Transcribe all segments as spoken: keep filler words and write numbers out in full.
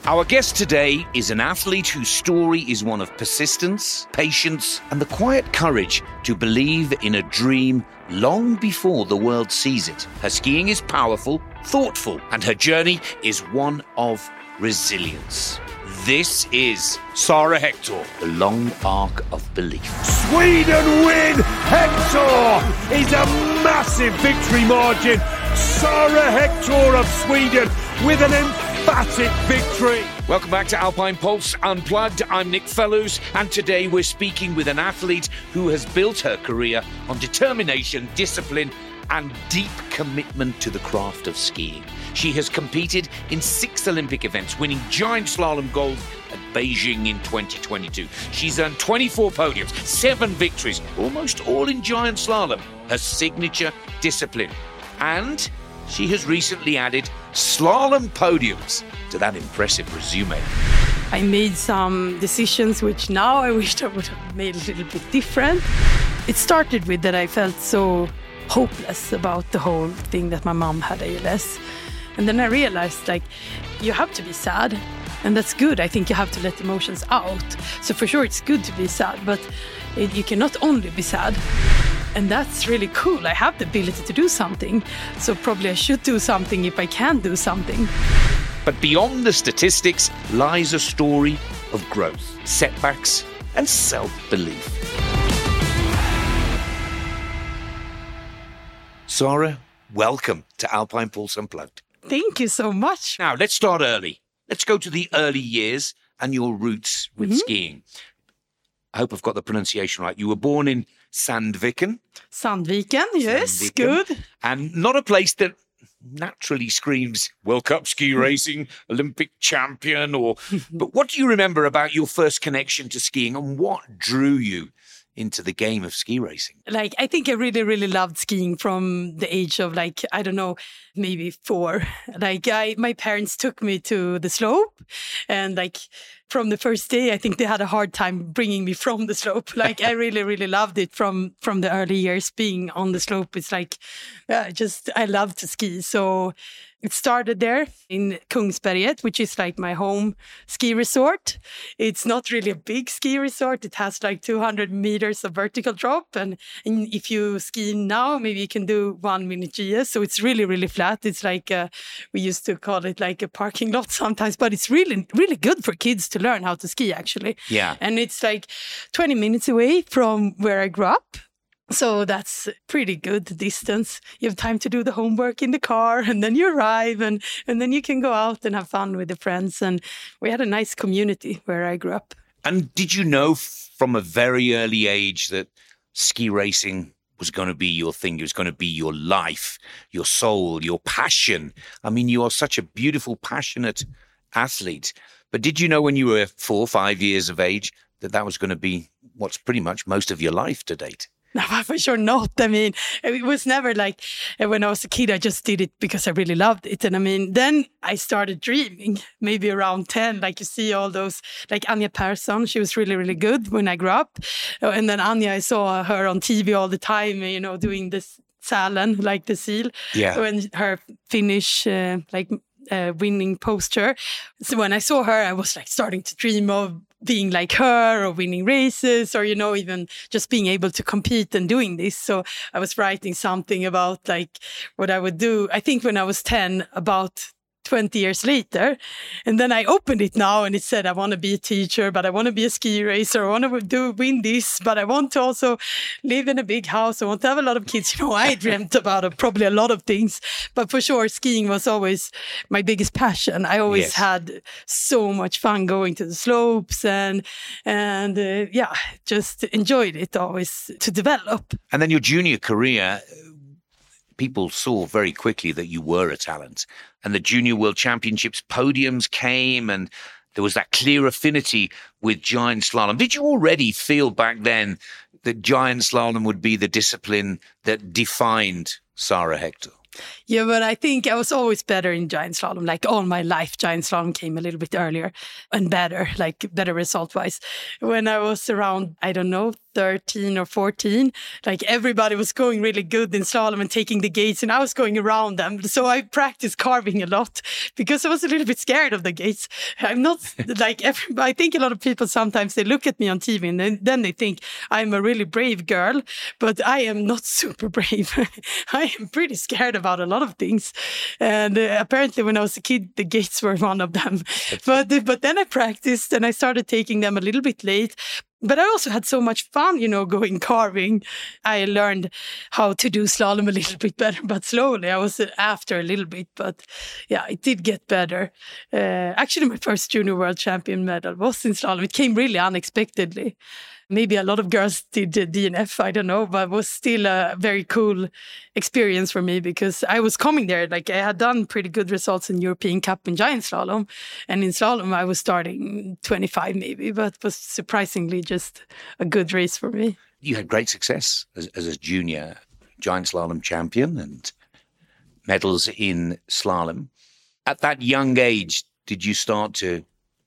Our guest today is an athlete whose story is one of persistence, patience, and the quiet courage to believe in a dream long before the world sees it. Her skiing is powerful, thoughtful, and her journey is one of resilience. This is Sara Hector, the long arc of belief. Sweden win! Hector is a massive victory margin. Sara Hector of Sweden with an emphatic victory. Welcome back to Alpine Pulse Unplugged. I'm Nick Fellows, and today we're speaking with an athlete who has built her career on determination, discipline, and deep commitment to the craft of skiing. She has competed in six Olympic events, winning giant slalom gold at Beijing in twenty twenty-two. She's earned twenty-four podiums, seven victories, almost all in giant slalom, her signature discipline. And she has recently added slalom podiums to that impressive resume. I made some decisions which now I wish I would have made a little bit different. It started with that I felt so hopeless about the whole thing that my mom had A L S. And then I realized, like, you have to be sad. And that's good. I think you have to let emotions out. So for sure, it's good to be sad, but it, you cannot only be sad. And that's really cool. I have the ability to do something. So probably I should do something if I can do something. But beyond the statistics lies a story of growth, setbacks, and self-belief. Sara, welcome to Alpine Pulse Unplugged. Thank you so much. Now, let's start early. Let's go to the early years and your roots with mm-hmm. skiing. I hope I've got the pronunciation right. You were born in Sandviken. Sandviken, yes, Sandviken. Good. And not a place that naturally screams World Cup ski racing, Olympic champion, or... But what do you remember about your first connection to skiing and what drew you into the game of ski racing? Like, I think I really, really loved skiing from the age of, like, I don't know, maybe four. Like, I, my parents took me to the slope, and like from the first day, I think they had a hard time bringing me from the slope. Like, I really, really loved it from, from the early years being on the slope. It's like, yeah, just, I love to ski. So it started there in Kungsberget, which is like my home ski resort. It's not really a big ski resort. It has like two hundred meters of vertical drop. And, and if you ski now, maybe you can do one minute G S. So it's really, really flat. It's like, a, we used to call it like a parking lot sometimes, but it's really, really good for kids to learn how to ski, actually. Yeah. And it's like twenty minutes away from where I grew up. So that's pretty good distance. You have time to do the homework in the car, and then you arrive, and, and then you can go out and have fun with the friends. And we had a nice community where I grew up. And did you know from a very early age that ski racing was going to be your thing? It was going to be your life, your soul, your passion. I mean, you are such a beautiful, passionate athlete. But did you know when you were four, five years of age that that was going to be what's pretty much most of your life to date? No, for sure not. I mean, it was never like when I was a kid, I just did it because I really loved it. And I mean, then I started dreaming, maybe around ten, like you see all those, like Anja Persson, she was really, really good when I grew up. And then Anja, I saw her on T V all the time, you know, doing this Sälen, like the seal. Yeah. When her Finnish, uh, like, uh, winning posture. So when I saw her, I was like starting to dream of being like her or winning races or, you know, even just being able to compete and doing this. So I was writing something about like what I would do. I think when I was ten, about twenty years later. And then I opened it now and it said, I want to be a teacher, but I want to be a ski racer. I want to do win this, but I want to also live in a big house. I want to have a lot of kids. You know, I dreamt about it, probably a lot of things, but for sure, skiing was always my biggest passion. I always yes. had so much fun going to the slopes and, and uh, yeah, just enjoyed it always to develop. And then your junior career, people saw very quickly that you were a talent. And the Junior World Championships podiums came and there was that clear affinity with giant slalom. Did you already feel back then that giant slalom would be the discipline that defined Sara Hector? Yeah, but I think I was always better in giant slalom. Like all my life, giant slalom came a little bit earlier and better, like better result-wise. When I was around, I don't know, thirteen or fourteen, like everybody was going really good in slalom and taking the gates, and I was going around them. So I practiced carving a lot because I was a little bit scared of the gates. I'm not like everybody. I think a lot of people sometimes they look at me on T V and then, then they think I'm a really brave girl, but I am not super brave. I am pretty scared about a lot of things. And uh, apparently when I was a kid, the gates were one of them. But, but then I practiced and I started taking them a little bit late. But I also had so much fun, you know, going carving. I learned how to do slalom a little bit better, but slowly. I was after a little bit, but yeah, it did get better. Uh, actually, my first junior world champion medal was in slalom. It came really unexpectedly. Maybe a lot of girls did D N F, I don't know, but it was still a very cool experience for me because I was coming there. Like I had done pretty good results in European Cup in giant slalom. And in slalom, I was starting twenty-five maybe, but it was surprisingly just a good race for me. You had great success as, as a junior giant slalom champion and medals in slalom. At that young age, did you start to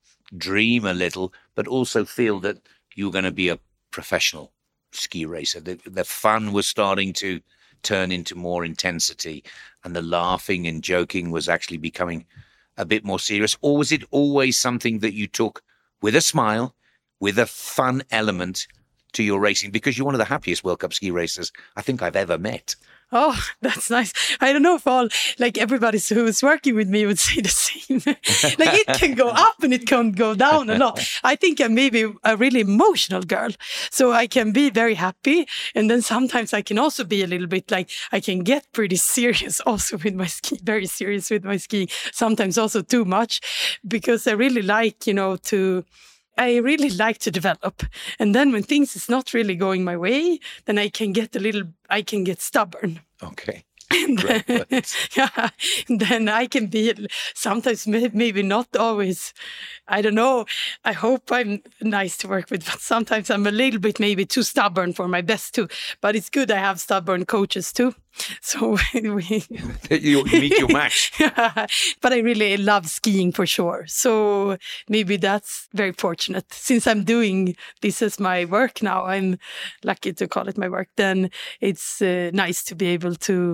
dream a little, but also feel that you were going to be a professional ski racer? The, the fun was starting to turn into more intensity and the laughing and joking was actually becoming a bit more serious? Or was it always something that you took with a smile, with a fun element to your racing? Because you're one of the happiest World Cup ski racers I think I've ever met. Oh, that's nice. I don't know if all, like everybody who's working with me would say the same. Like it can go up and it can go down a lot. I think I'm maybe a really emotional girl. So I can be very happy. And then sometimes I can also be a little bit like, I can get pretty serious also with my ski, very serious with my skiing. Sometimes also too much because I really like, you know, to... I really like to develop. And then when things is not really going my way, then I can get a little, I can get stubborn. Okay. And then, yeah, and then I can be sometimes maybe not always, I don't know, I hope I'm nice to work with, but sometimes I'm a little bit maybe too stubborn for my best too. But it's good I have stubborn coaches too. So we you meet your match. Yeah, but I really love skiing for sure. So maybe that's very fortunate. Since I'm doing this as my work now, I'm lucky to call it my work. Then it's uh, nice to be able to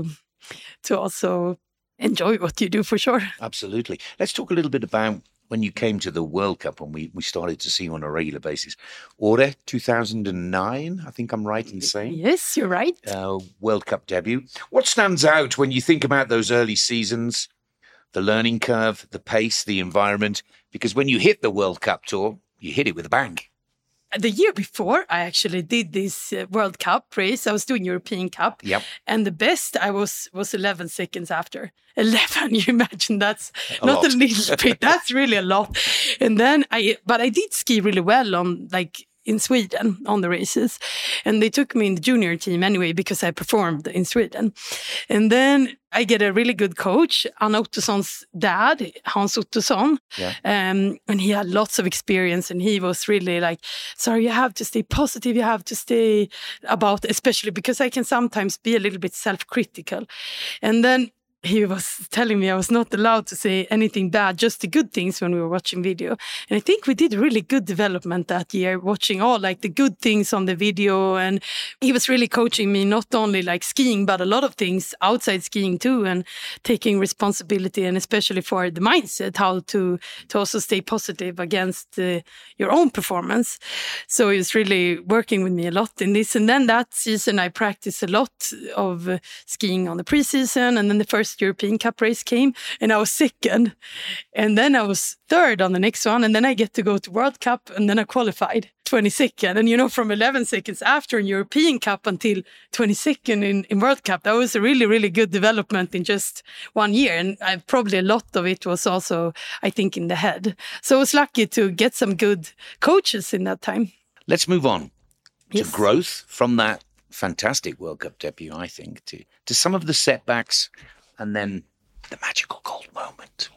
to also enjoy what you do for sure. Absolutely. Let's talk a little bit about when you came to the World Cup and we, we started to see you on a regular basis. Åre, two thousand nine, I think I'm right in saying. Yes, you're right. Uh, World Cup debut. What stands out when you think about those early seasons, the learning curve, the pace, the environment? Because when you hit the World Cup tour, you hit it with a bang. The year before, I actually did this uh, World Cup race. I was doing European Cup. Yep. And the best I was was eleven seconds after. eleven, you imagine that's a not lot. a little bit. That's really a lot. And then I, but I did ski really well on like in Sweden on the races. And they took me in the junior team anyway because I performed in Sweden. And then I get a really good coach, Anna Ottoson's dad, Hans Ottosson. Yeah. Um, and he had lots of experience and he was really like, sorry, you have to stay positive. You have to stay about, especially because I can sometimes be a little bit self-critical. And then he was telling me I was not allowed to say anything bad, just the good things when we were watching video. And I think we did really good development that year, watching all like the good things on the video. And he was really coaching me, not only like skiing, but a lot of things outside skiing too, and taking responsibility, and especially for the mindset, how to, to also stay positive against uh, your own performance. So he was really working with me a lot in this. And then that season, I practiced a lot of uh, skiing on the preseason. And then the first European Cup race came and I was second. And then I was third on the next one. And then I get to go to World Cup and then I qualified twenty-second. And, you know, from eleven seconds after in European Cup until twenty-second in, in World Cup, that was a really, really good development in just one year. And I, probably a lot of it was also, I think, in the head. So I was lucky to get some good coaches in that time. Let's move on Yes. to growth from that fantastic World Cup debut, I think, to, to some of the setbacks and then the magical gold moment.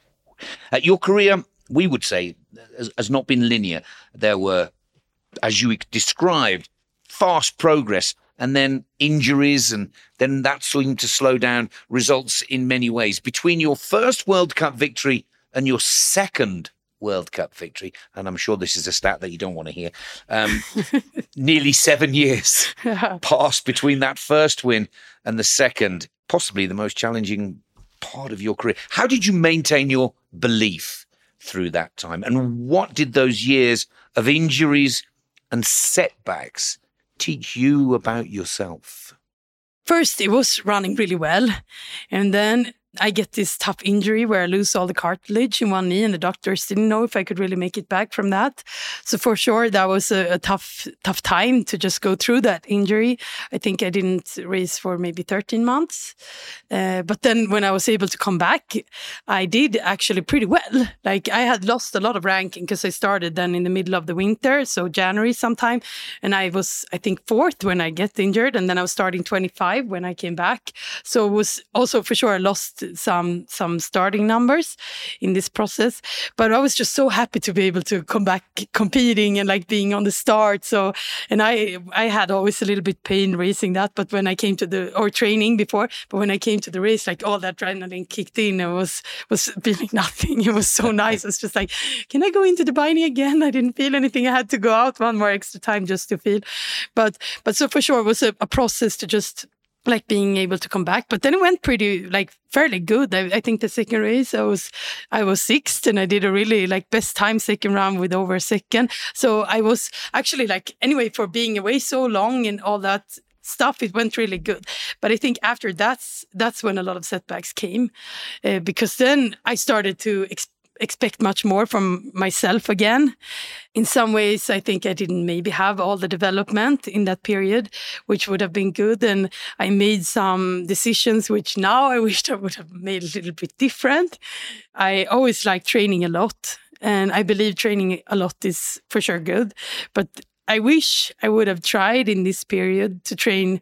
Uh, your career, we would say, has, has not been linear. There were, as you described, fast progress and then injuries, and then that seemed to slow down results in many ways. Between your first World Cup victory and your second World Cup victory, and I'm sure this is a stat that you don't want to hear. Um, nearly seven years passed between that first win and the second, possibly the most challenging part of your career. How did you maintain your belief through that time? And what did those years of injuries and setbacks teach you about yourself? First, it was running really well. And then I get this tough injury where I lose all the cartilage in one knee, and the doctors didn't know if I could really make it back from that. So for sure, that was a, a tough, tough time to just go through that injury. I think I didn't race for maybe thirteen months. Uh, but then when I was able to come back, I did actually pretty well. Like I had lost a lot of ranking because I started then in the middle of the winter, so January sometime. And I was, I think, fourth when I get injured. And then I was starting twenty-five when I came back. So it was also for sure I lost some some starting numbers in this process, but I was just so happy to be able to come back competing and like being on the start. So, and I I had always a little bit pain racing that, but when I came to the or training before, but when I came to the race, like all that adrenaline kicked in. It was was feeling nothing. It was so nice. It's just like, can I go into the binding again? I didn't feel anything. I had to go out one more extra time just to feel, but but so for sure it was a, a process to just like being able to come back. But then it went pretty like fairly good. I, I think the second race I was I was sixth, and I did a really like best time second round with over a second. So I was actually like, anyway, for being away so long and all that stuff, it went really good. But I think after that's that's when a lot of setbacks came, uh, because then I started to experience expect much more from myself again. In some ways, I think I didn't maybe have all the development in that period, which would have been good. And I made some decisions which now I wished I would have made a little bit different. I always liked training a lot, and I believe training a lot is for sure good. But I wish I would have tried in this period to train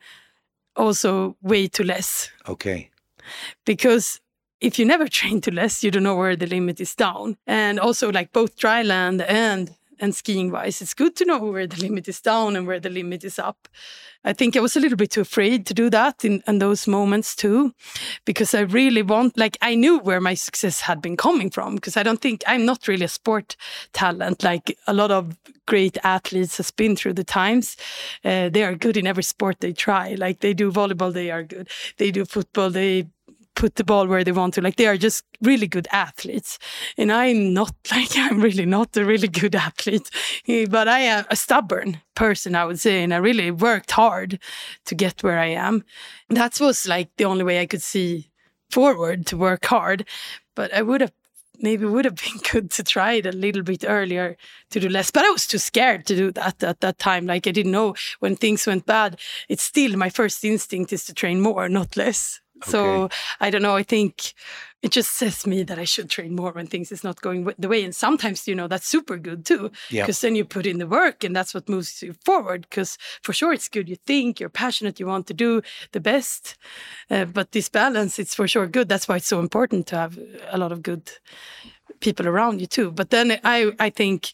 also way too less. Okay. Because if you never train to less, you don't know where the limit is down. And also like both dryland and and skiing wise, it's good to know where the limit is down and where the limit is up. I think I was a little bit too afraid to do that in, in those moments too, because I really want, like I knew where my success had been coming from, because I don't think, I'm not really a sport talent. Like a lot of great athletes has been through the times. Uh, they are good in every sport they try. Like they do volleyball, they are good. They do football, they put the ball where they want to. Like they are just really good athletes. And I'm not, like I'm really not a really good athlete, but I am a stubborn person, I would say. And I really worked hard to get where I am. That was like the only way I could see forward, to work hard. But I would have, maybe would have been good to try it a little bit earlier to do less. But I was too scared to do that at that time. Like I didn't know when things went bad. It's still my first instinct is to train more, not less. Okay. So I don't know, I think it just says me that I should train more when things is not going the way. And sometimes, you know, that's super good too, because yeah. then you put in the work and that's what moves you forward. Because for sure it's good. You think, you're passionate, you want to do the best. Uh, but this balance, it's for sure good. That's why it's so important to have a lot of good people around you too. But then I, I think,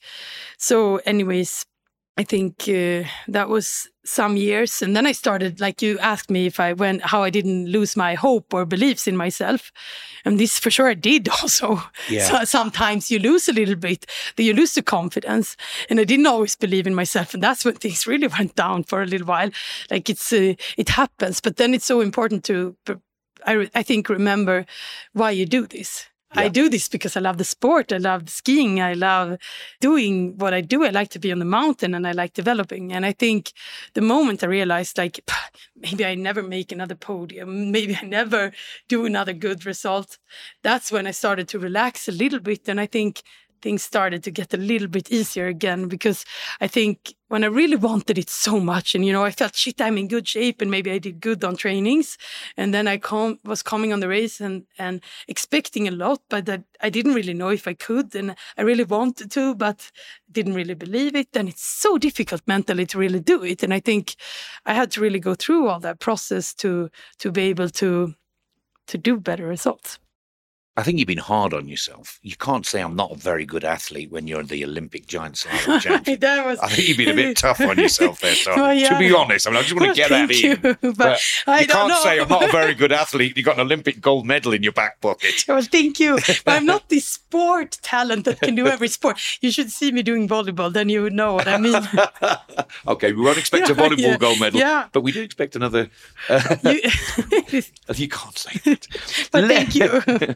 so anyways, I think uh, that was some years. And then I started, like you asked me if I went, how I didn't lose my hope or beliefs in myself. And this for sure I did also. Yeah. So sometimes you lose a little bit, then you lose the confidence. And I didn't always believe in myself. And that's when things really went down for a little while. Like it's, uh, it happens. But then it's so important to, I, I think, remember why you do this. Yeah. I do this because I love the sport. I love skiing. I love doing what I do. I like to be on the mountain and I like developing. And I think the moment I realized, like, maybe I never make another podium, maybe I never do another good result, that's when I started to relax a little bit. And I think things started to get a little bit easier again, because I think when I really wanted it so much and, you know, I felt, shit, I'm in good shape and maybe I did good on trainings. And then I com- was coming on the race and, and expecting a lot, but that I didn't really know if I could. And I really wanted to, but didn't really believe it. And it's so difficult mentally to really do it. And I think I had to really go through all that process to, to be able to, to do better results. I think you've been hard on yourself. You can't say I'm not a very good athlete when you're the Olympic giant slalom champion. That was... I think you've been a bit tough on yourself there, Sarah. Well, yeah. To be honest, I mean, I just want Well, to get that thank in. you, but But I you don't can't know. say I'm not a very good athlete. You got an Olympic gold medal in your back pocket. Well, thank you. But I'm not this sport talent that can do every sport. You should see me doing volleyball, then you would know what I mean. Okay, we won't expect a Yeah, volleyball yeah, gold medal, yeah. but we do expect another. Uh, You, you can't say that. but thank you.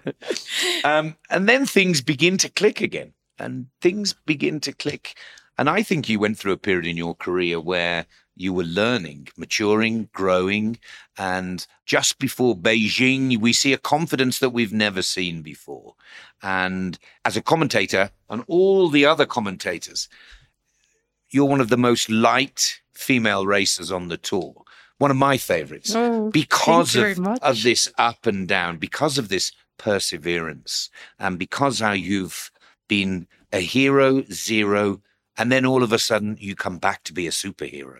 um, and then things begin to click again, and things begin to click. And I think you went through a period in your career where you were learning, maturing, growing. And just before Beijing, we see a confidence that we've never seen before. And as a commentator, and all the other commentators, you're one of the most liked female racers on the tour. One of my favorites. Oh, because thank you of, very much. of this up and down, because of this perseverance, and because how you've been a hero, zero, and then all of a sudden you come back to be a superhero.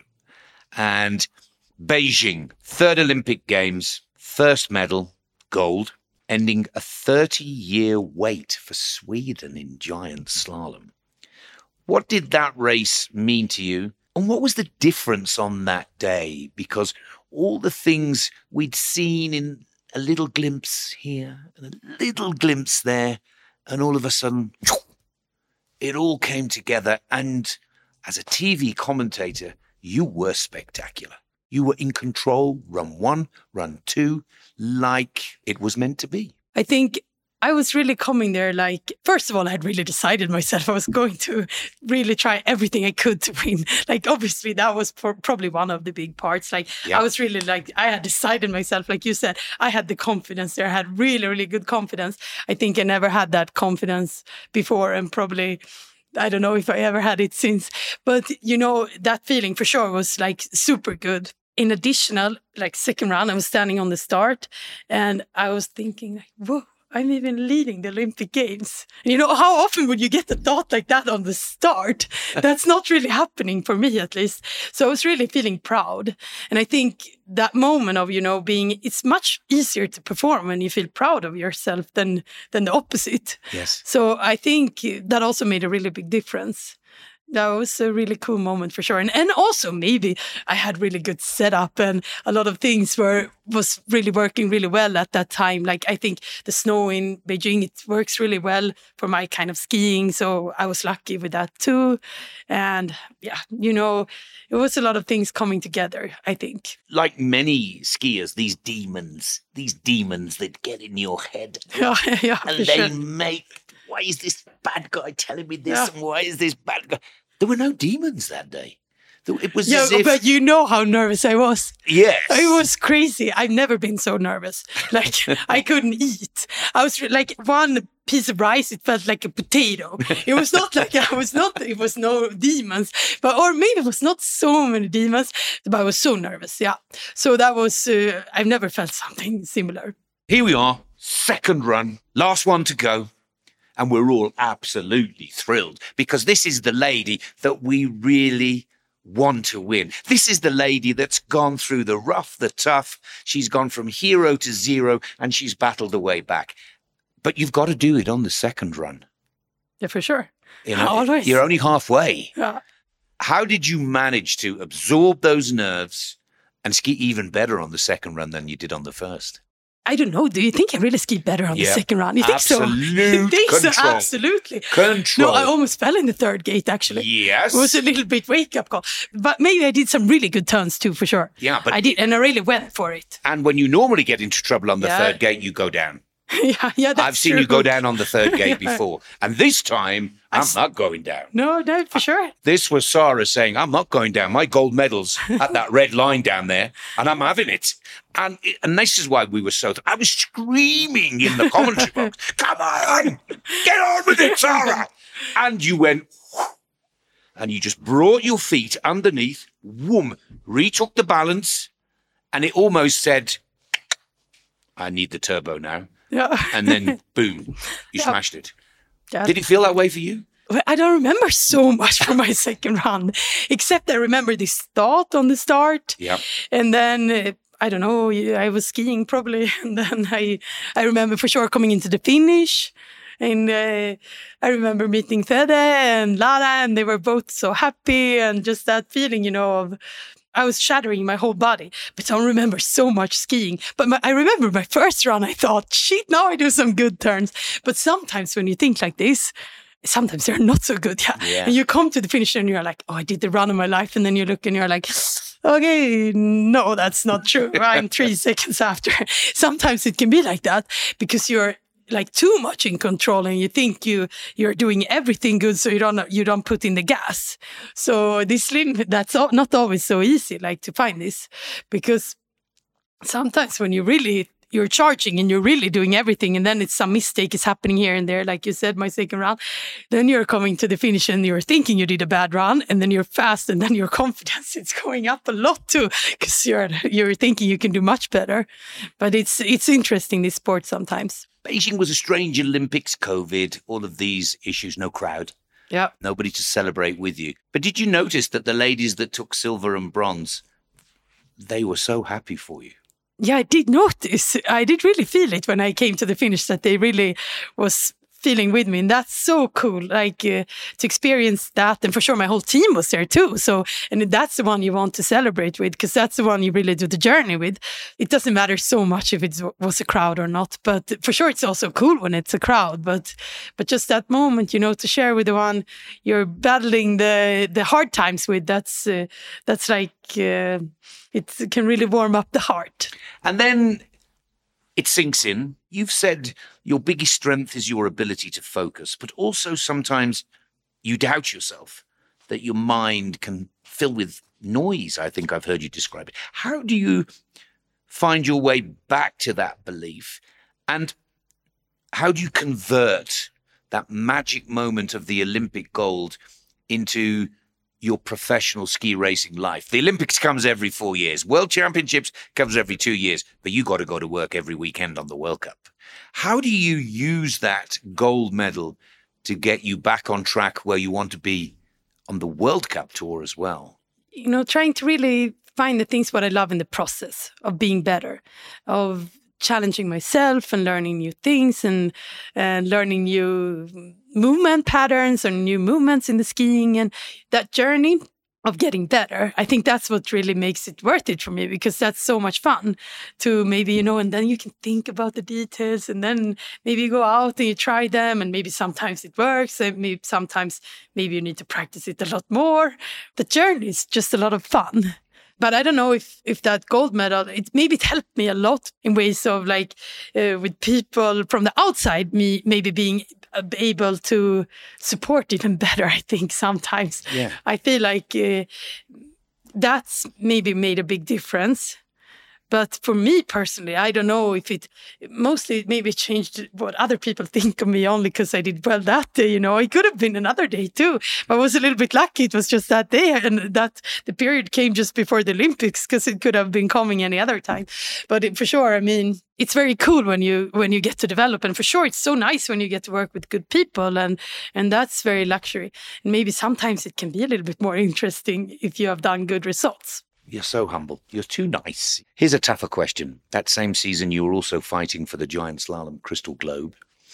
And Beijing, third Olympic Games, first medal, gold, ending a thirty-year wait for Sweden in giant slalom. What did that race mean to you? And what was the difference on that day? Because all the things we'd seen in a little glimpse here and a little glimpse there, and all of a sudden, it all came together. And as a T V commentator, you were spectacular. You were in control, run one, run two, like it was meant to be. I think I was really coming there like, first of all, I had really decided myself I was going to really try everything I could to win. Like, obviously, that was for probably one of the big parts. Like, Yeah. I was really like, I had decided myself, like you said, I had the confidence there. I had really, really good confidence. I think I never had that confidence before, and probably, I don't know if I ever had it since. But, you know, that feeling for sure was like super good. In additional, like second round, I was standing on the start and I was thinking, like, whoa, I'm even leading the Olympic Games. And you know, how often would you get a thought like that on the start? That's not really happening for me, at least. So I was really feeling proud. And I think that moment of, you know, being, it's much easier to perform when you feel proud of yourself than, than the opposite. Yes. So I think that also made a really big difference. That was a really cool moment for sure. And and also maybe I had really good setup and a lot of things were was really working really well at that time. Like, I think the snow in Beijing, it works really well for my kind of skiing. So I was lucky with that too. And yeah, you know, it was a lot of things coming together, I think. Like many skiers, these demons, these demons that get in your head. Yeah, yeah, And for they sure. make, why is this bad guy telling me this? Yeah. And why is this bad guy? There were no demons that day. There- It was Yeah, as if, but you know how nervous I was. yes. It was crazy. I've never been so nervous. Like, I couldn't eat. I was re- like one piece of rice, it felt like a potato. It was not like I was not, it was no demons, but, or maybe it was not so many demons, but I was so nervous. Yeah. So that was, uh, I've never felt something similar. Here we are, second run, last one to go. And we're all absolutely thrilled because this is the lady that we really want to win. This is the lady that's gone through the rough, the tough. She's gone from hero to zero and she's battled the way back. But you've got to do it on the second run. Yeah, for sure. You know, Always. You're only halfway. Yeah. How did you manage to absorb those nerves and ski even better on the second run than you did on the first? I don't know. Do you think I really skied better on Yeah. the second round? You think so? Absolute You think so? control. Absolutely. Control. No, I almost fell in the third gate, actually. Yes. It was a little bit wake-up call. But maybe I did some really good turns too, for sure. Yeah, but I did, and I really went for it. And when you normally get into trouble on the Yeah. third gate, you go down. yeah, yeah, that's I've seen true. you go down on the third gate Yeah. before. And this time, I I'm s- not going down. No, no, for sure. This was Sarah saying, I'm not going down. My gold medal's at that red line down there, and I'm having it. And, it, and this is why we were so... I was screaming in the commentary box, come on, get on with it, Sarah. And you went, whoosh, and you just brought your feet underneath, whoom, retook the balance, and it almost said, I need the turbo now. Yeah. And then, boom, you Yeah. smashed it. Yeah. Did it feel that way for you? Well, I don't remember so much from my second run, except I remember this thought on the start. Yeah. And then uh, I don't know, I was skiing probably. And then I, I remember for sure coming into the finish. And uh, I remember meeting Fede and Lara, and they were both so happy. And just that feeling, you know, of I was shattering my whole body. But I don't remember so much skiing. But my, I remember my first run, I thought, shit, now I do some good turns. But sometimes when you think like this, sometimes they're not so good. Yeah. yeah. And you come to the finish and you're like, oh, I did the run of my life. And then you look and you're like, okay, no, that's not true. I'm three seconds after. Sometimes it can be like that because you're like too much in control and you think you you're doing everything good, so you don't you don't put in the gas. So this limit, that's not always so easy, like to find this, because sometimes when you really you're charging and you're really doing everything, and then it's some mistake is happening here and there, like you said, my second round, then you're coming to the finish and you're thinking you did a bad run, and then you're fast, and then your confidence is going up a lot too, because you're you're thinking you can do much better. But it's it's interesting, this sport sometimes. Beijing was a strange Olympics, COVID, all of these issues, no crowd. Yeah. Nobody to celebrate with you. But did you notice that the ladies that took silver and bronze, they were so happy for you? Yeah, I did notice. I did really feel it when I came to the finish, that they really was feeling with me. And that's so cool, like uh, to experience that. And for sure, my whole team was there too. So, and that's the one you want to celebrate with, because that's the one you really do the journey with. It doesn't matter so much if it was a crowd or not, but for sure, it's also cool when it's a crowd. But, but just that moment, you know, to share with the one you're battling the the hard times with. That's uh, that's like uh, it can really warm up the heart. And then it sinks in. You've said your biggest strength is your ability to focus, but also sometimes you doubt yourself, that your mind can fill with noise. I think I've heard you describe it. How do you find your way back to that belief? And how do you convert that magic moment of the Olympic gold into your professional ski racing life? The Olympics comes every four years. World Championships comes every two years. But you got to go to work every weekend on the World Cup. How do you use that gold medal to get you back on track where you want to be on the World Cup tour as well? You know, trying to really find the things what I love in the process of being better, of challenging myself and learning new things and, and learning new movement patterns or new movements in the skiing, and that journey of getting better. I think that's what really makes it worth it for me, because that's so much fun to maybe, you know, and then you can think about the details, and then maybe you go out and you try them, and maybe sometimes it works, and maybe sometimes maybe you need to practice it a lot more. The journey is just a lot of fun. But I don't know if, if that gold medal, it maybe it helped me a lot in ways of like uh, with people from the outside, me maybe being able to support even better, I think sometimes. Yeah. I feel like uh, that's maybe made a big difference. But for me personally, I don't know if it, mostly maybe changed what other people think of me only because I did well that day, you know. It could have been another day too. I was a little bit lucky. It was just that day, and that the period came just before the Olympics, because it could have been coming any other time. But it, for sure, I mean, it's very cool when you when you get to develop, and for sure, it's so nice when you get to work with good people, and and that's very luxury. And maybe sometimes it can be a little bit more interesting if you have done good results. You're so humble. You're too nice. Here's a tougher question. That same season, you were also fighting for the giant slalom Crystal Globe.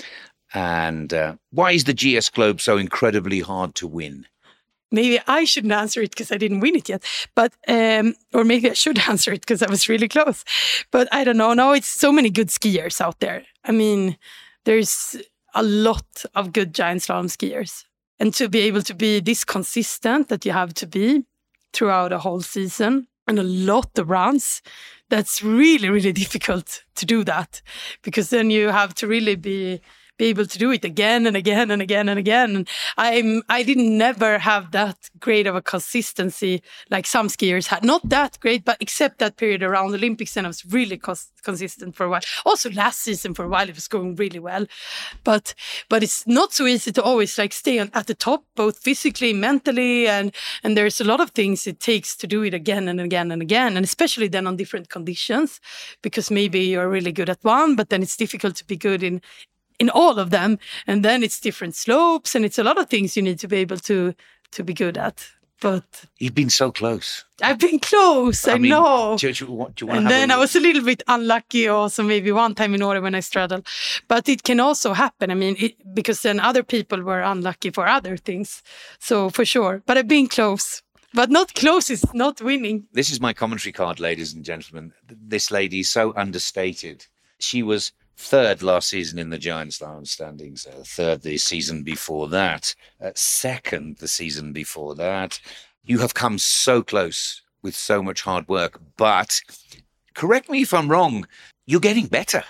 And uh, why is the G S Globe so incredibly hard to win? Maybe I shouldn't answer it because I didn't win it yet. But um, or maybe I should answer it because I was really close. But I don't know. No, it's so many good skiers out there. I mean, there's a lot of good giant slalom skiers. And to be able to be this consistent that you have to be throughout a whole season and a lot of runs, that's really, really difficult to do that, because then you have to really be be able to do it again and again and again and again. And I'm, I didn't never have that great of a consistency like some skiers had. Not that great, but except that period around the Olympics, and I was really cons- consistent for a while. Also last season for a while, it was going really well. But but it's not so easy to always like stay on, at the top, both physically, mentally, and, and there's a lot of things it takes to do it again and again and again, and especially then on different conditions, because maybe you're really good at one, but then it's difficult to be good in in all of them. And then it's different slopes, and it's a lot of things you need to be able to to be good at. But You've been so close. I've been close, I, I mean, know. Do, do, do you want to And have then a I was a little bit unlucky also, maybe one time in order when I straddled. But it can also happen, I mean, it, because then other people were unlucky for other things. So for sure. But I've been close. But not close is not winning. This is my commentary card, ladies and gentlemen. This lady is so understated. She was third last season in the Giant Slalom standings, uh, third the season before that, uh, second the season before that. You have come so close with so much hard work, but correct me if I'm wrong, you're getting better.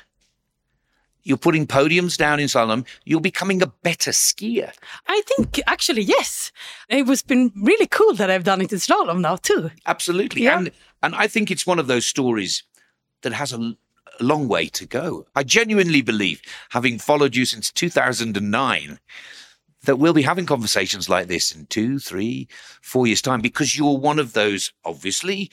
You're putting podiums down in slalom. You're becoming a better skier. I think actually, yes. It was been really cool that I've done it in slalom now too. Absolutely. Yeah. And and I think it's one of those stories that has a, a long way to go. I genuinely believe, having followed you since two thousand nine, that we'll be having conversations like this in two, three, four years' time, because you're one of those, obviously,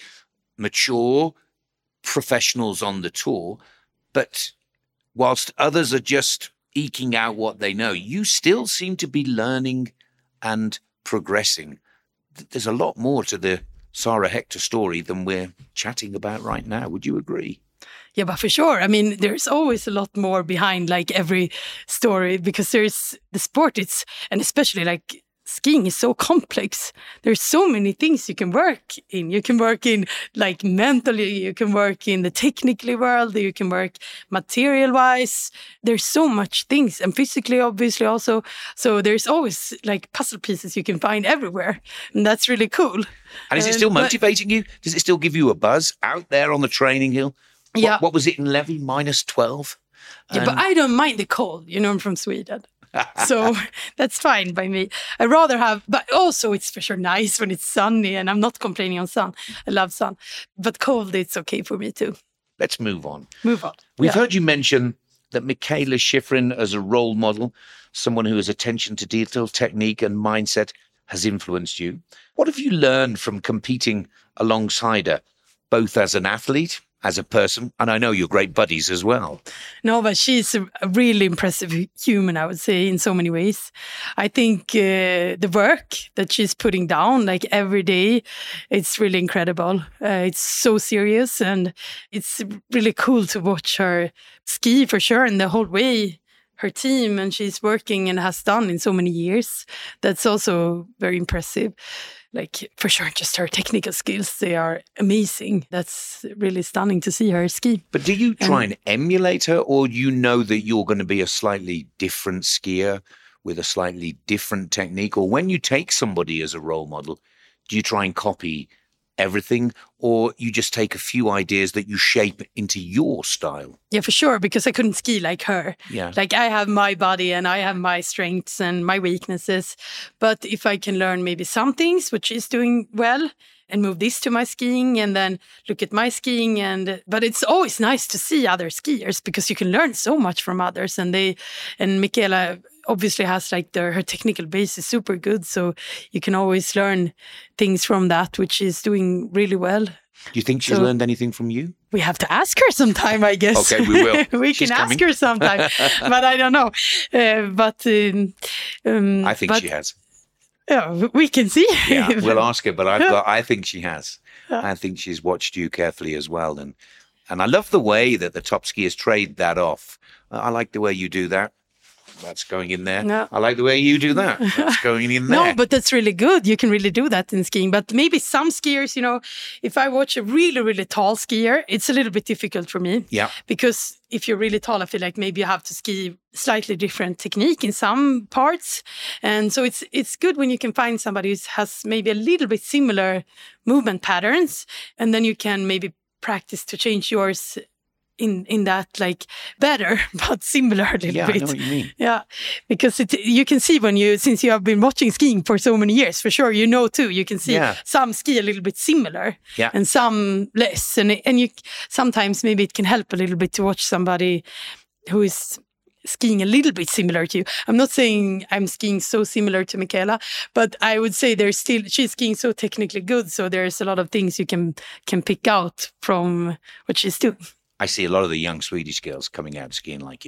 mature professionals on the tour, but whilst others are just eking out what they know, you still seem to be learning and progressing. There's a lot more to the Sara Hector story than we're chatting about right now. Would you agree? Yeah, but for sure. I mean, there's always a lot more behind like every story, because there's the sport, it's, and especially like skiing is so complex. There's so many things you can work in. You can work in like mentally, you can work in the technically world, you can work material wise. There's so much things, and physically obviously also. So there's always like puzzle pieces you can find everywhere. And that's really cool. And is it Um, still but- motivating you? Does it still give you a buzz out there on the training hill? What, Yeah. what was it in Levy? minus twelve? Yeah, but I don't mind the cold. You know, I'm from Sweden. So that's fine by me. I rather have, but also it's for sure nice when it's sunny, and I'm not complaining on sun. I love sun. But cold, it's okay for me too. Let's move on. Move on. We've Yeah. heard you mention that Mikaela Shiffrin as a role model, someone who has attention to detail, technique and mindset, has influenced you. What have you learned from competing alongside her, both as an athlete, as a person, and I know you're great buddies as well? No, but she's a a really impressive human, I would say, in so many ways. I think uh, the work that she's putting down, like every day, it's really incredible. Uh, it's so serious, and it's really cool to watch her ski for sure, and the whole way her team and she's working and has done in so many years. That's also very impressive. Like, for sure, just her technical skills, they are amazing. That's really stunning to see her ski. But do you try and emulate her, or do you know that you're going to be a slightly different skier with a slightly different technique? Or when you take somebody as a role model, do you try and copy everything, or you just take a few ideas that you shape into your style? Yeah, for sure, because I couldn't ski like her. Yeah. Like, I have my body and I have my strengths and my weaknesses. But if I can learn maybe some things, which is doing well, and move this to my skiing and then look at my skiing. And but it's always nice to see other skiers, because you can learn so much from others. And they and Mikaela obviously has like the, her technical base is super good. So you can always learn things from that, which is doing really well. Do you think she's So- learned anything from you? We have to ask her sometime, I guess. Okay, we will. we She's can coming. ask her sometime, but I don't know. Uh, but um, um, I think but, she has. Yeah, we can see. Yeah, we'll ask her, but I've got, I think she has. I think she's watched you carefully as well. And and I love the way that the top skiers trade that off. I like the way you do that. That's going in there. No. I like the way you do that. That's going in there. No, but that's really good. You can really do that in skiing. But maybe some skiers, you know, if I watch a really, really tall skier, it's a little bit difficult for me. Yeah. Because if you're really tall, I feel like maybe you have to ski slightly different technique in some parts. And so it's it's good when you can find somebody who has maybe a little bit similar movement patterns. And then you can maybe practice to change yours in in that, like, better but similar a little Yeah, I bit. know what you mean. Yeah, because it, you can see when you, since you have been watching skiing for so many years, for sure, you know too, you can see Yeah. some ski a little bit similar Yeah. and some less. And and you sometimes maybe it can help a little bit to watch somebody who is skiing a little bit similar to you. I'm not saying I'm skiing so similar to Mikaela, but I would say there's still, she's skiing so technically good, so there's a lot of things you can can pick out from what she's doing. I see a lot of the young Swedish girls coming out skiing like you.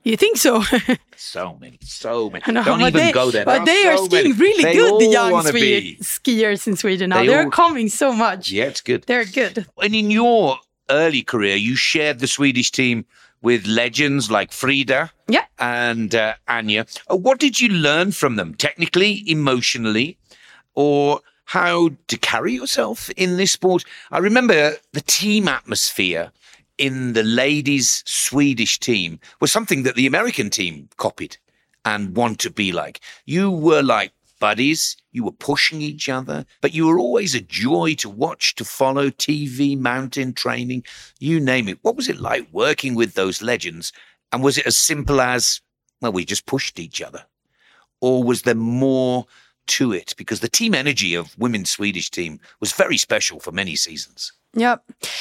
You think so? So many, so many. No, Don't even they, go there. But there they are so skiing many. really they good, the young wanna Swede skiers in Sweden now. They They're all... coming so much. Yeah, it's good. They're good. And in your early career, you shared the Swedish team with legends like Frida yeah. and uh, Anja. Uh, what did you learn from them, technically, emotionally, or how to carry yourself in this sport? I remember the team atmosphere in the ladies' Swedish team was something that the American team copied and want to be like. You were like buddies, you were pushing each other, but you were always a joy to watch, to follow, T V, mountain training, you name it. What was it like working with those legends? And was it as simple as, well, we just pushed each other? Or was there more to it? Because the team energy of women's Swedish team was very special for many seasons. Yeah.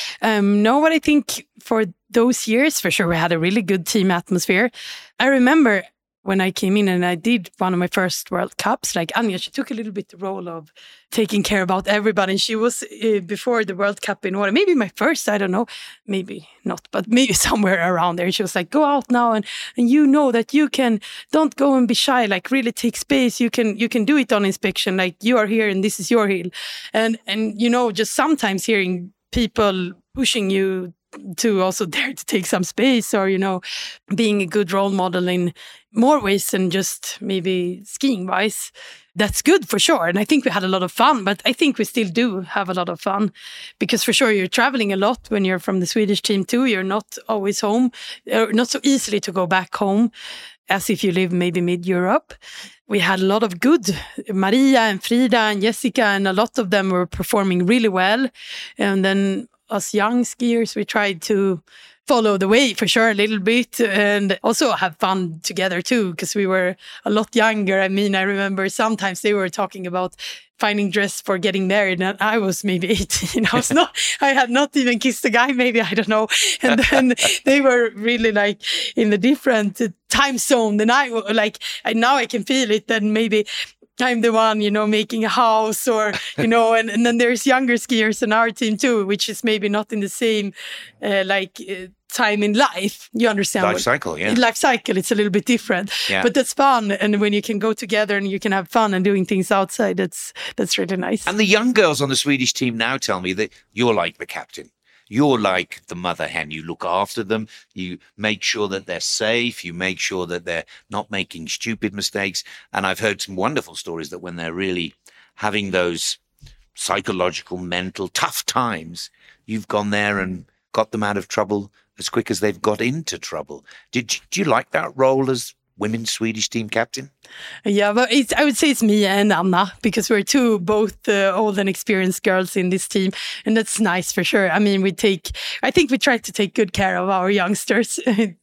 Um, no, but I think for those years, for sure, we had a really good team atmosphere. I remember when I came in and I did one of my first World Cups, like Anja, she took a little bit the role of taking care about everybody. And she was, uh, before the World Cup in order, maybe my first, I don't know, maybe not, but maybe somewhere around there. She was like, go out now and, and you know that you can, don't go and be shy, like really take space. You can you can do it on inspection, like you are here and this is your hill. And, and you know, just sometimes hearing people pushing you to also dare to take some space, or, you know, being a good role model in more ways than just maybe skiing wise. That's good for sure. And I think we had a lot of fun, but I think we still do have a lot of fun because for sure you're traveling a lot when you're from the Swedish team too. You're not always home, or not so easily to go back home as if you live maybe mid-Europe. We had a lot of good, Maria and Frida and Jessica, and a lot of them were performing really well. And then us young skiers, we tried to follow the way for sure a little bit and also have fun together too, because we were a lot younger. I mean, I remember sometimes they were talking about finding dress for getting married, and I was maybe eighteen. I was not, I had not even kissed a guy, maybe, I don't know. And then they were really like in a different time zone than I was. Like, I, now I can feel it, that maybe I'm the one, you know, making a house, or, you know, and, and then there's younger skiers in our team too, which is maybe not in the same, uh, like, uh, time in life. You understand? Life what, cycle, yeah. Life cycle, it's a little bit different. Yeah. But that's fun. And when you can go together and you can have fun and doing things outside, that's that's really nice. And the young girls on the Swedish team now tell me that you're like the captain. You're like the mother hen. You look after them. You make sure that they're safe. You make sure that they're not making stupid mistakes. And I've heard some wonderful stories that when they're really having those psychological, mental, tough times, you've gone there and got them out of trouble as quick as they've got into trouble. Did you, do you like that role as women's Swedish team captain? Yeah, but it's, I would say it's me and Anna, because we're two both uh, old and experienced girls in this team, and that's nice for sure. I mean, we take, I think we try to take good care of our youngsters,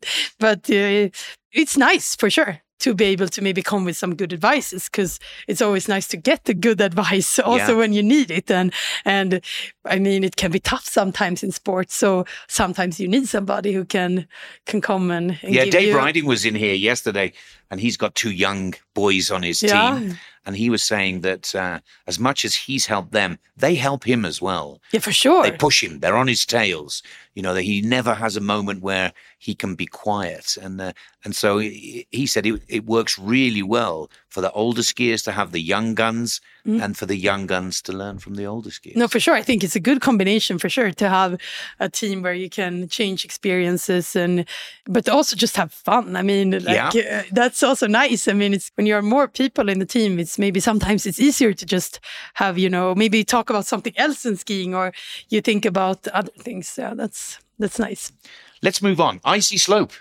but uh, it's nice for sure to be able to maybe come with some good advices, because it's always nice to get the good advice also yeah. when you need it. And and I mean, it can be tough sometimes in sports, so sometimes you need somebody who can can come and, and yeah. give Dave you... Riding was in here yesterday, and he's got two young boys on his yeah. team, and he was saying that uh, as much as he's helped them, they help him as well. Yeah, for sure. They push him. They're on his tails. You know, that he never has a moment where he can be quiet. And uh, and so he, he said it, it works really well for the older skiers to have the young guns mm. and for the young guns to learn from the older skiers. No, for sure. I think it's a good combination for sure to have a team where you can change experiences and but also just have fun. I mean, like yeah. uh, that's also nice. I mean, it's when you're more people in the team, it's maybe sometimes it's easier to just have, you know, maybe talk about something else in skiing, or you think about other things. Yeah, that's That's nice. Let's move on. Icy slope.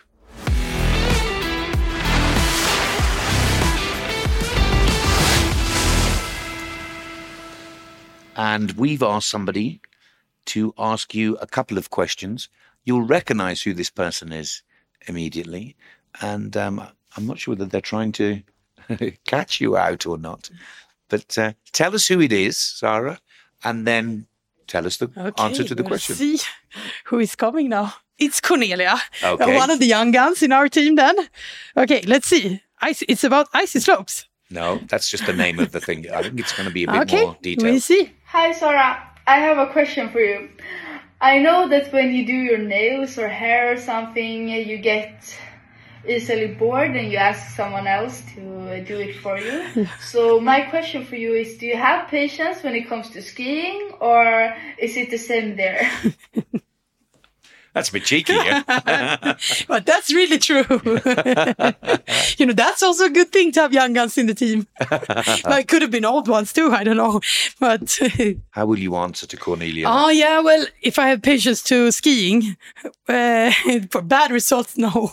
And we've asked somebody to ask you a couple of questions. You'll recognize who this person is immediately. And um, I'm not sure whether they're trying to catch you out or not. But uh, tell us who it is, Sarah, and then tell us the okay, answer to the we'll question. See who is coming now. It's Cornelia, okay. one of the young guns in our team then. Okay, let's see. Ice, it's about icy slopes. No, that's just the name of the thing. I think it's going to be a bit okay, more detailed. We'll see. Hi, Sarah. I have a question for you. I know that when you do your nails or hair or something, you get easily bored and you ask someone else to uh, do it for you. So my question for you is, do you have patience when it comes to skiing, or is it the same there? That's a bit cheeky, yeah? But that's really true. You know, that's also a good thing to have young guns in the team. But it could have been old ones too, I don't know. But how will you answer to Cornelia? Oh, yeah, well, if I have patience to skiing, uh, for bad results, no.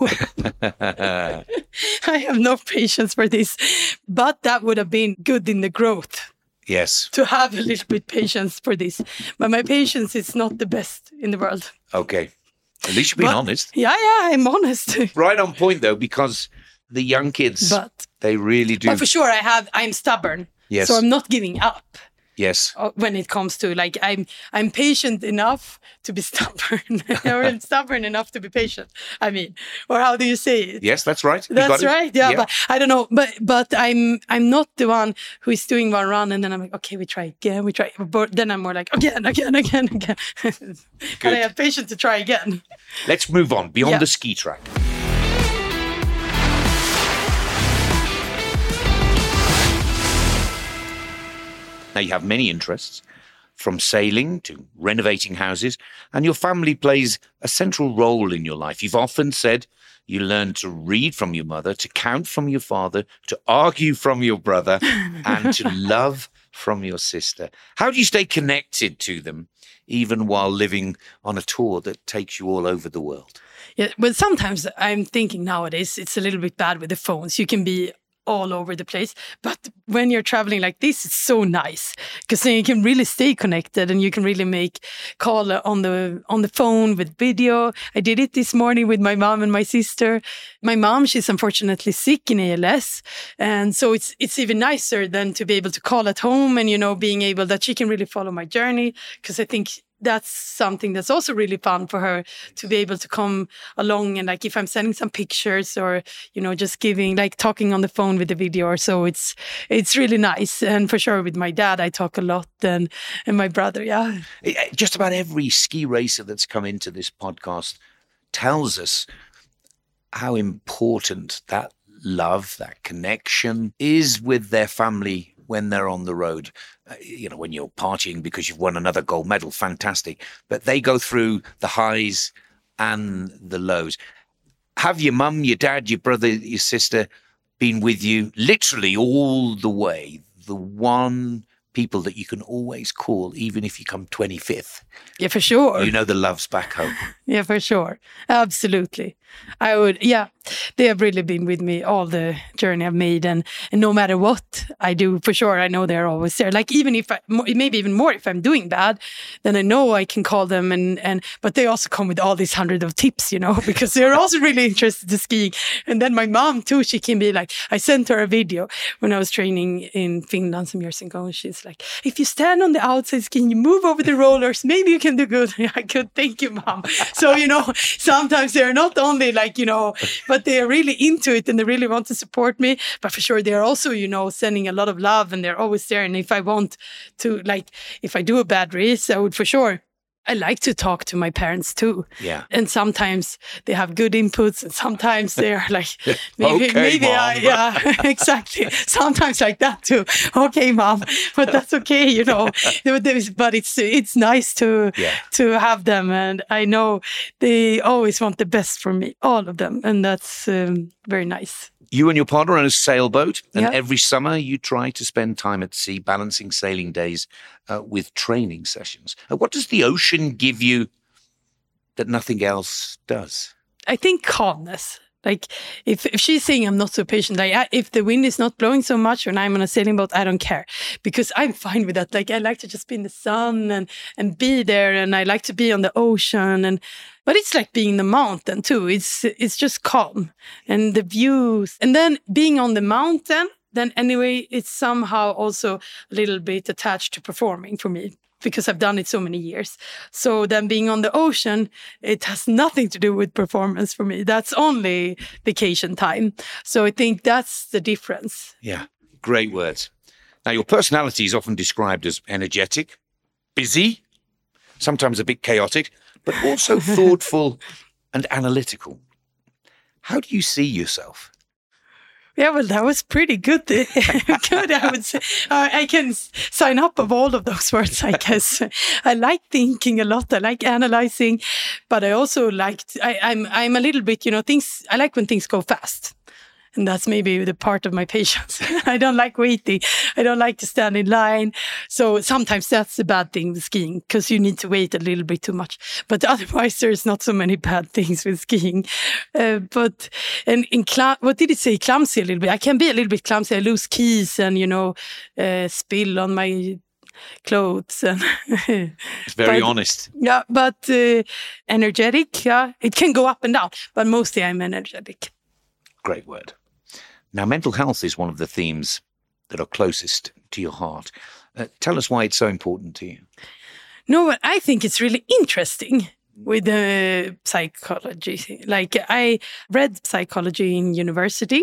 I have no patience for this. But that would have been good in the growth. Yes. To have a little bit patience for this. But my patience is not the best in the world. Okay. At least you're being but, honest. Yeah, yeah, I'm honest. Right on point, though, because the young kids, but, they really do. But for sure, I have. I'm stubborn. Yes. So I'm not giving up. Yes. When it comes to, like, I'm I'm patient enough to be stubborn, or stubborn enough to be patient. I mean, or how do you say it? Yes, that's right. You That's got right. it. Yeah, yeah, but I don't know. But but I'm I'm not the one who is doing one run and then I'm like, okay, we try again, we try. But then I'm more like again, again, again, again. And I have patience to try again. Let's move on beyond yeah. the ski track. Now, you have many interests, from sailing to renovating houses, and your family plays a central role in your life. You've often said you learned to read from your mother, to count from your father, to argue from your brother, and to love from your sister. How do you stay connected to them, even while living on a tour that takes you all over the world? Yeah, well, sometimes I'm thinking nowadays it's a little bit bad with the phones. You can be all over the place. But when you're traveling like this, it's so nice because then you can really stay connected and you can really make call on the on the phone with video. I did it this morning with my mom and my sister. My mom, she's unfortunately sick in A L S. And so it's it's even nicer than to be able to call at home and, you know, being able that she can really follow my journey, because I think that's something that's also really fun for her to be able to come along. And like if I'm sending some pictures or, you know, just giving, like talking on the phone with the video or so, it's it's really nice. And for sure with my dad, I talk a lot, and, and my brother, yeah. Just about every ski racer that's come into this podcast tells us how important that love, that connection is with their family when they're on the road. Uh, you know, when you're partying because you've won another gold medal, fantastic. But they go through the highs and the lows. Have your mum, your dad, your brother, your sister been with you literally all the way? The one people that you can always call, even if you come twenty-fifth. Yeah, for sure. You know the love's back home. Yeah, for sure. Absolutely. I would, yeah, they have really been with me all the journey I've made. And, and no matter what I do, for sure, I know they're always there. Like even if I, maybe even more if I'm doing bad, then I know I can call them. And, and but they also come with all these hundred of tips, you know, because they're also really interested in skiing. And then my mom too, she can be like, I sent her a video when I was training in Finland some years ago. And she's like, if you stand on the outside, can you move over the rollers? Maybe you can do good. I could, thank you, mom. So, you know, sometimes they're not only like, you know, but they are really into it and they really want to support me. But for sure, they're also, you know, sending a lot of love and they're always there. And if I want to, like, if I do a bad race, I would for sure. I like to talk to my parents too. Yeah. And sometimes they have good inputs and sometimes they're like, maybe, okay, maybe mom. I, yeah, exactly. Sometimes like that too. Okay, mom, but that's okay, you know, but it's, it's nice to, yeah. to have them. And I know they always want the best for me, all of them. And that's um, very nice. You and your partner own a sailboat, and yeah. every summer you try to spend time at sea, balancing sailing days uh, with training sessions. Uh, what does the ocean give you that nothing else does? I think calmness. Like if, if she's saying I'm not so patient, like I, if the wind is not blowing so much when I'm on a sailing boat, I don't care because I'm fine with that. Like I like to just be in the sun and, and be there, and I like to be on the ocean. And but it's like being in the mountain too. It's it's just calm and the views, and then being on the mountain. Then anyway, it's somehow also a little bit attached to performing for me, because I've done it so many years. So then being on the ocean, it has nothing to do with performance for me. That's only vacation time. So I think that's the difference. Yeah, great words. Now, your personality is often described as energetic, busy, sometimes a bit chaotic, but also thoughtful and analytical. How do you see yourself? Yeah, well, that was pretty good. Good, I would say. Uh, I can s- sign up of all of those words, I guess. I like thinking a lot. I like analyzing, but I also like, I, I'm, I'm a little bit, you know, things, I like when things go fast. And that's maybe the part of my patience. I don't like waiting. I don't like to stand in line. So sometimes that's the bad thing with skiing, because you need to wait a little bit too much. But otherwise, there's not so many bad things with skiing. Uh, but, and in, cl- what did it say? Clumsy a little bit. I can be a little bit clumsy. I lose keys and, you know, uh, spill on my clothes. And It's very but, honest. Yeah, but uh, energetic, yeah. It can go up and down, but mostly I'm energetic. Great word. Now, mental health is one of the themes that are closest to your heart. Uh, tell us why it's so important to you. No, but I think it's really interesting with the psychology. Like, I read psychology in university,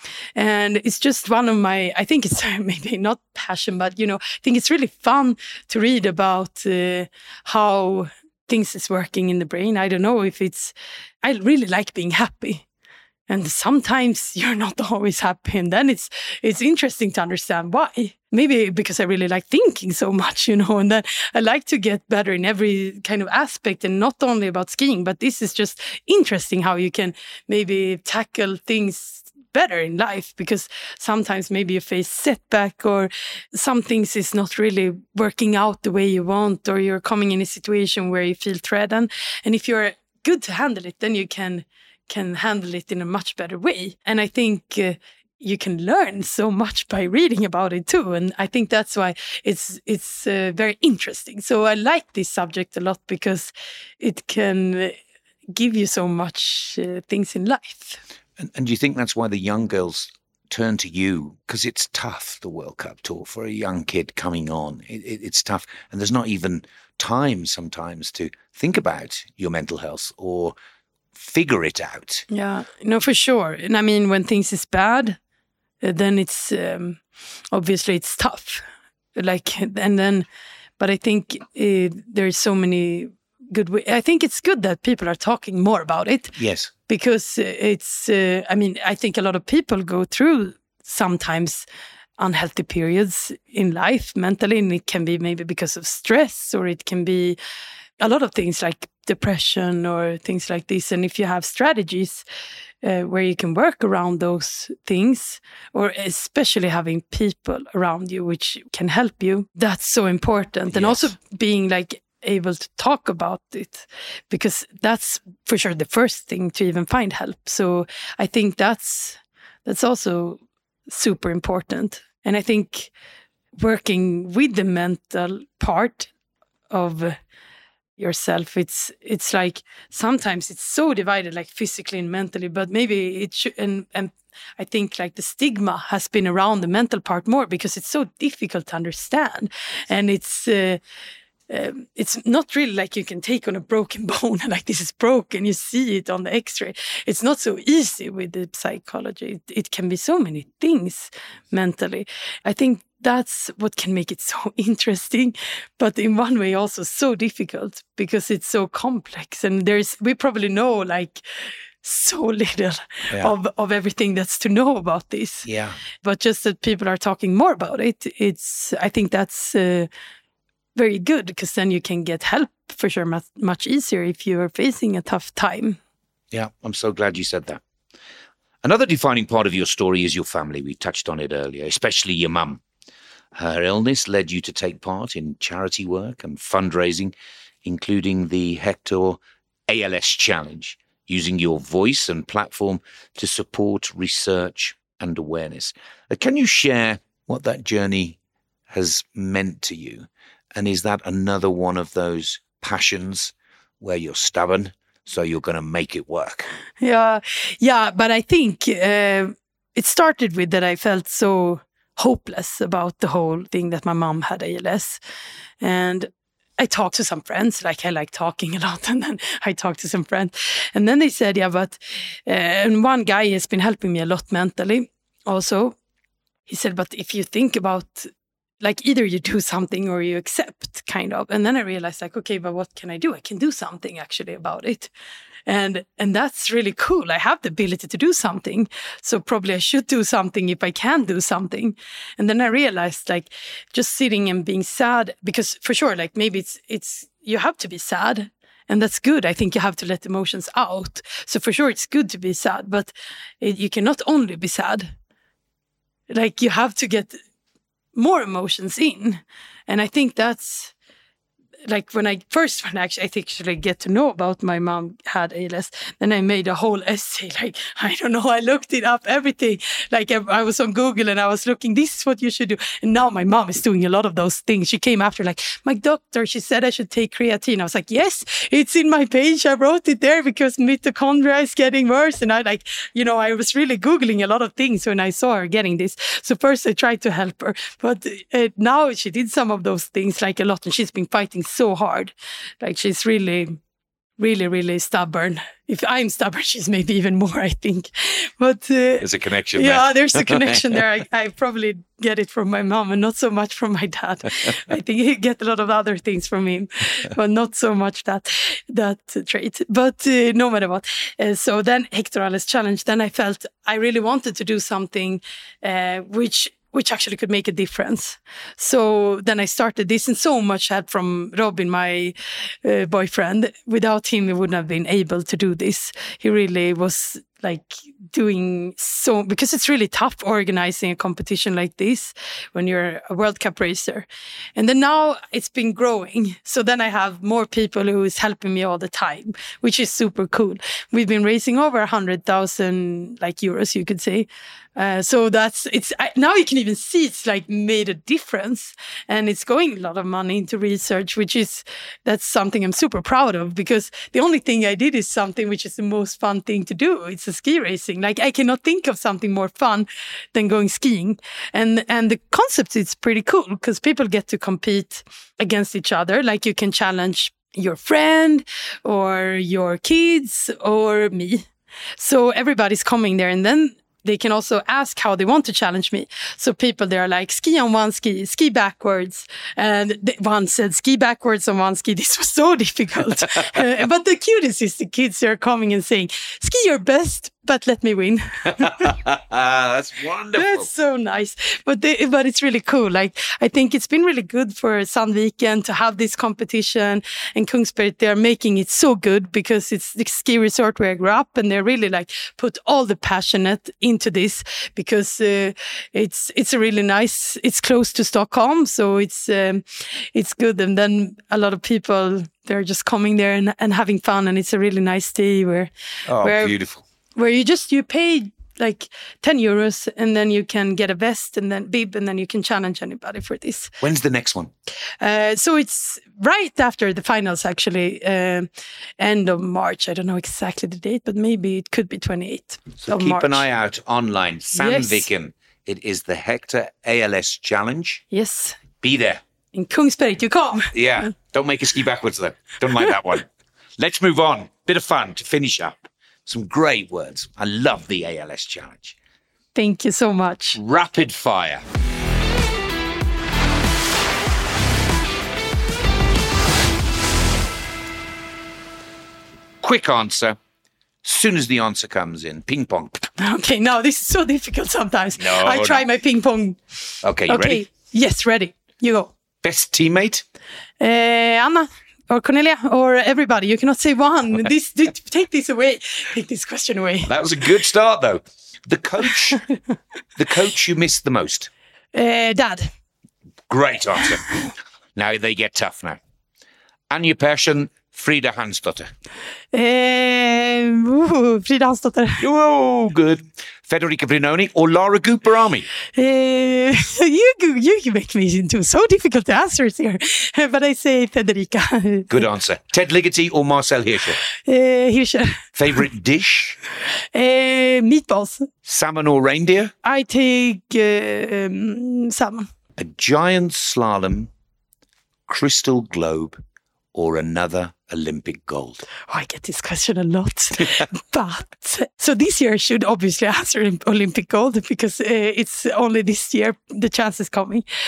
and it's just one of my, I think it's maybe not passion, but, you know, I think it's really fun to read about uh, how things is working in the brain. I don't know if it's, I really like being happy. And sometimes you're not always happy. And then it's it's interesting to understand why. Maybe because I really like thinking so much, you know, and then I like to get better in every kind of aspect, and not only about skiing, but this is just interesting how you can maybe tackle things better in life, because sometimes maybe you face setback, or some things is not really working out the way you want, or you're coming in a situation where you feel threatened. And if you're good to handle it, then you can can handle it in a much better way. And I think uh, you can learn so much by reading about it too. And I think that's why it's it's uh, very interesting. So I like this subject a lot, because it can give you so much uh, things in life. And, and do you think that's why the young girls turn to you? Because it's tough, the World Cup Tour, for a young kid coming on. It, it, it's tough. And there's not even time sometimes to think about your mental health or figure it out. Yeah, no, for sure. And I mean, when things is bad, uh, then it's um, obviously it's tough. Like, and then, but I think uh, there's so many good ways. I think it's good that people are talking more about it. Yes. Because it's, uh, I mean, I think a lot of people go through sometimes unhealthy periods in life mentally, and it can be maybe because of stress, or it can be a lot of things like depression or things like this. And if you have strategies uh, where you can work around those things, or especially having people around you which can help you, that's so important. And Yes. also being like able to talk about it, because that's for sure the first thing to even find help. So I think that's that's also super important. And I think working with the mental part of yourself, it's it's like sometimes it's so divided, like physically and mentally, but maybe it should, and and I think like the stigma has been around the mental part more, because it's so difficult to understand, and it's uh, um, it's not really like you can take on a broken bone and like this is broken, you see it on the x-ray. It's not so easy with the psychology. It, it can be so many things mentally. I think that's what can make it so interesting, but in one way also so difficult, because it's so complex, and there's we probably know like so little Yeah. of of everything that's to know about this. Yeah. But just that people are talking more about it, it's I think that's uh, very good, because then you can get help for sure much, much easier if you are facing a tough time. Yeah, I'm so glad you said that. Another defining part of your story is your family. We touched on it earlier, especially your mum. Her illness led you to take part in charity work and fundraising, including the Hector A L S Challenge, using your voice and platform to support research and awareness. Uh, Can you share what that journey has meant to you? And is that another one of those passions where you're stubborn, so you're going to make it work? Yeah, yeah, but I think uh, it started with that I felt so hopeless about the whole thing, that my mom had A L S. And I talked to some friends, like I like talking a lot, and then I talked to some friends. And then they said, yeah, but, uh, and one guy has been helping me a lot mentally also. He said, but if you think about, like either you do something or you accept, kind of. And then I realized like, okay, but what can I do? I can do something actually about it. And and that's really cool. I have the ability to do something. So probably I should do something if I can do something. And then I realized like just sitting and being sad, because for sure, like maybe it's it's you have to be sad. And that's good. I think you have to let emotions out. So for sure, it's good to be sad, but it, you cannot only be sad. Like you have to get more emotions in. And I think that's like when I first, when I actually, I actually get to know about my mom had A L S, then I made a whole essay. Like, I don't know, I looked it up, everything. Like I, I was on Google and I was looking, this is what you should do. And now my mom is doing a lot of those things. She came after like, my doctor, she said I should take creatine. I was like, yes, it's in my page. I wrote it there because mitochondria is getting worse. And I like, you know, I was really Googling a lot of things when I saw her getting this. So first I tried to help her, but uh, now she did some of those things like a lot and she's been fighting so hard. Like she's really, really, really stubborn. If I'm stubborn, she's maybe even more, I think. But uh, there's a connection. Yeah, there. there's a connection there. I, I probably get it from my mom and not so much from my dad. I think he get a lot of other things from him, but not so much that that trait. But uh, no matter what. Uh, so then Hector A L S Challenge. Then I felt I really wanted to do something uh, which. which actually could make a difference. So then I started this, and so much help from Robin, my uh, boyfriend. Without him, we wouldn't have been able to do this. He really was like doing so, because it's really tough organizing a competition like this when you're a World Cup racer. And then now it's been growing. So then I have more people who is helping me all the time, which is super cool. We've been raising over a hundred thousand like euros, you could say. Uh, so that's, it's, I, now you can even see it's like made a difference, and it's going a lot of money into research, which is, that's something I'm super proud of, because the only thing I did is something which is the most fun thing to do. It's a ski racing. Like I cannot think of something more fun than going skiing. And, and the concept is pretty cool because people get to compete against each other. Like you can challenge your friend or your kids or me. So everybody's coming there, and then they can also ask how they want to challenge me. So people there are like, ski on one ski, ski backwards. And the, one said, ski backwards on one ski. This was so difficult. uh, but the cutest is the kids who are coming and saying, ski your best, but let me win. That's wonderful. That's so nice. But they, but it's really cool. Like, I think it's been really good for Sandviken to have this competition. And Kungsberget, they're making it so good because it's the ski resort where I grew up, and they really like put all the passionate into this because uh, it's it's a really nice, it's close to Stockholm. So it's um, it's good. And then a lot of people, they're just coming there and, and having fun. And it's a really nice day where, oh, where beautiful. Where you just, you pay like ten euros and then you can get a vest and then bib and then you can challenge anybody for this. When's the next one? Uh, so it's right after the finals, actually, uh, end of March. I don't know exactly the date, but maybe it could be twenty-eighth So of keep March. an eye out online. Sandviken. Yes. It is the Hector A L S Challenge. Yes. Be there. In Kungsberget, you come. Yeah. Don't make a ski backwards though. Don't like that one. Let's move on. Bit of fun to finish up. Some great words. I love the A L S Challenge. Thank you so much. Rapid fire. Quick answer. Soon as the answer comes in, ping pong. Okay, no, this is so difficult sometimes. No, I try no. my ping pong. Okay, you okay. ready? Yes, ready. You go. Best teammate? Uh, Anna. Or Cornelia, or everybody. You cannot say one. This, this, take this away. Take this question away. That was a good start, though. The coach, the coach you missed the most? Uh, Dad. Great answer. Now they get tough now. Anja Persson, Frida Hansdotter. Uh, ooh, Frida Hansdotter. Oh, good. Federica Brinoni or Lara Gutberami? Uh, you, you make me into so difficult answers here. But I say Federica. Good answer. Ted Ligety or Marcel Hirscher? Uh, Hirscher. Favorite dish? Uh, meatballs. Salmon or reindeer? I take uh, um, salmon. A giant slalom, crystal globe, or another Olympic gold? Oh, I get this question a lot. But so this year I should obviously answer Olympic gold because uh, it's only this year the chance is coming.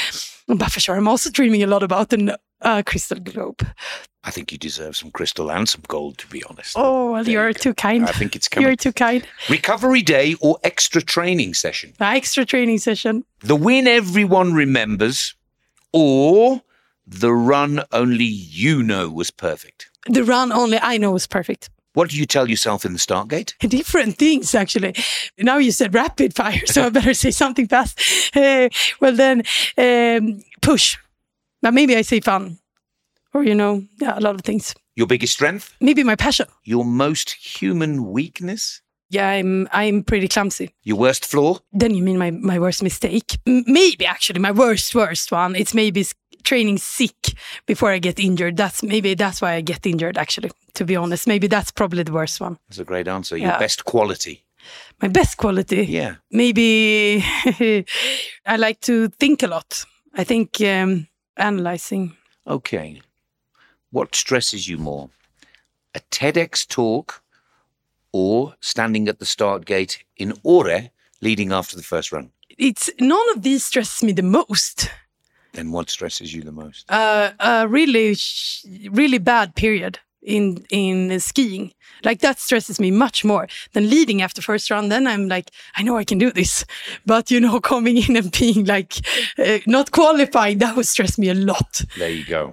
But for sure, I'm also dreaming a lot about an uh, crystal globe. I think you deserve some crystal and some gold, to be honest. Oh, well, There you're you too kind. I think it's coming. You're too kind. Recovery day or extra training session? Uh, extra training session. The win everyone remembers, or the run only you know was perfect? The run only I know was perfect. What do you tell yourself in the start gate? Different things, actually. Now you said rapid fire, so I better say something fast. Uh, well, then um, push. Now maybe I say fun. Or, you know, yeah, a lot of things. Your biggest strength? Maybe my passion. Your most human weakness? Yeah, I'm I'm pretty clumsy. Your worst flaw? Then you mean my, my worst mistake? M- maybe, actually, my worst, worst one. It's maybe s- training sick before I get injured. That's maybe that's why I get injured, actually, to be honest. Maybe that's probably the worst one. That's a great answer. Your Yeah. best quality? My best quality? Yeah. Maybe I like to think a lot. I think um, analyzing. Okay. What stresses you more? A TEDx talk or standing at the start gate in Åre leading after the first run? It's none of these stresses me the most. Then what stresses you the most? Uh, a really, sh- really bad period in in skiing. Like that stresses me much more than leading after first run. Then I'm like, I know I can do this, but you know, coming in and being like uh, not qualifying, that would stress me a lot. There you go.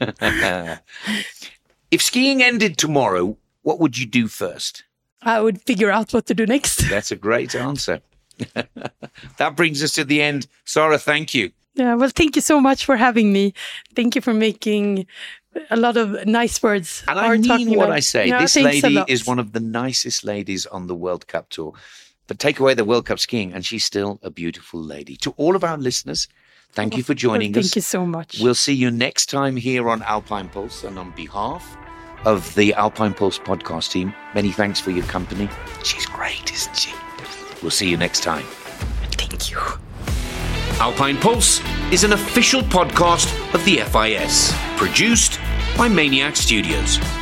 If skiing ended tomorrow, what would you do first? I would figure out what to do next. That's a great answer. That brings us to the end. Sara, thank you. Yeah, well, thank you so much for having me. Thank you for making a lot of nice words. And I or mean talking what about- I say. Yeah, This thanks a lady lot. is one of the nicest ladies on the World Cup tour. But take away the World Cup skiing and she's still a beautiful lady. To all of our listeners, thank you for joining Thank us. you so much. We'll see you next time here on Alpine Pulse. And on behalf of the Alpine Pulse podcast team, many thanks for your company. She's great, isn't she? We'll see you next time. Thank you. Alpine Pulse is an official podcast of the F I S, produced by Maniac Studios.